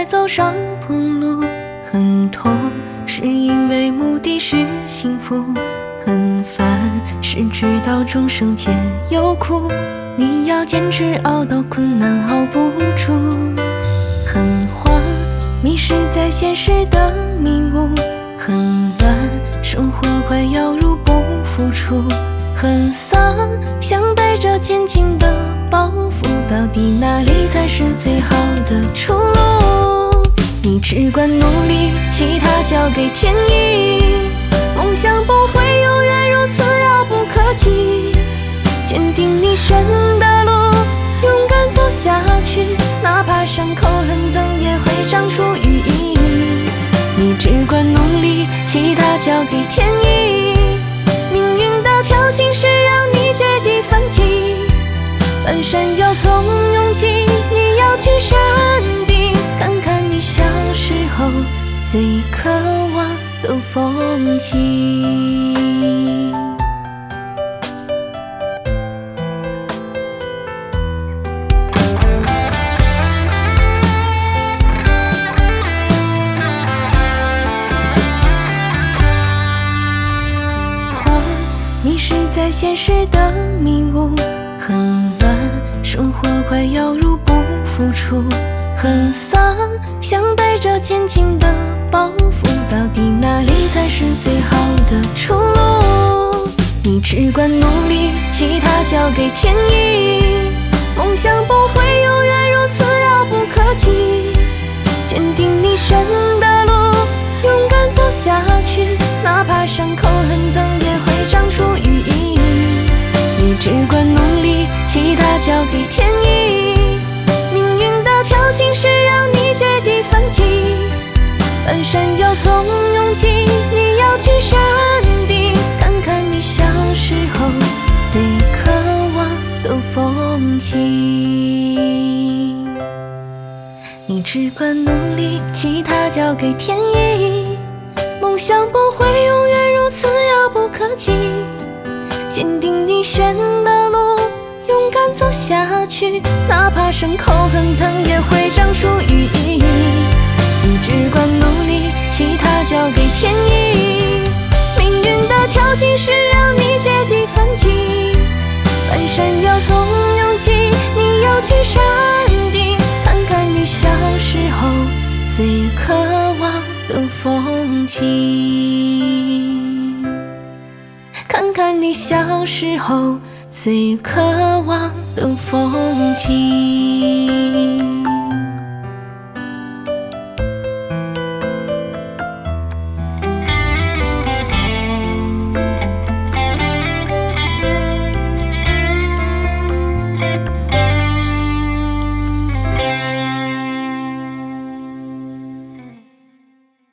才走上พ้路。很痛是因为目的是幸福，很烦是知道众生皆有苦，你要坚持熬到困难熬不住。很慌迷失在现实的迷雾，很乱生活快要入不敷出。很丧想背着千斤的包袱，到底哪里才是最好的出路？你只管努力，其他交给天意。梦想不会永远如此遥不可及，坚定你选的路，勇敢走下去，哪怕伤口很疼也会长出羽翼。你只管努力，其他交给天意。命运的挑衅是让你绝地反击，半山腰总拥挤，你要去山顶，看看你小时候最渴望的风景。迷失在现实的迷雾，很乱生活快要入不敷出。很丧想背着千斤的包袱，到底哪里才是最好的出路？你只管努力，其他交给天意。梦想不会永远如此遥不可及，坚定你选的路，勇敢走下去，哪怕伤口很疼也会长出羽翼。你只管努力，其他交给天意。命运的挑衅是让你绝地反击，半山腰总拥挤，你要去山顶，看看你小时候最渴望的风景。你只管努力，其他交给天意。梦想不会永远如此遥不可及，坚定你选的路，勇敢走下去，哪怕伤口很疼也会长出羽翼。你只管努力，其他交给天意。命运的挑衅是让你绝地反击，半山腰总拥挤，你要去山顶，看看你小时候最渴望的风景，看看你小时候最渴望的风景。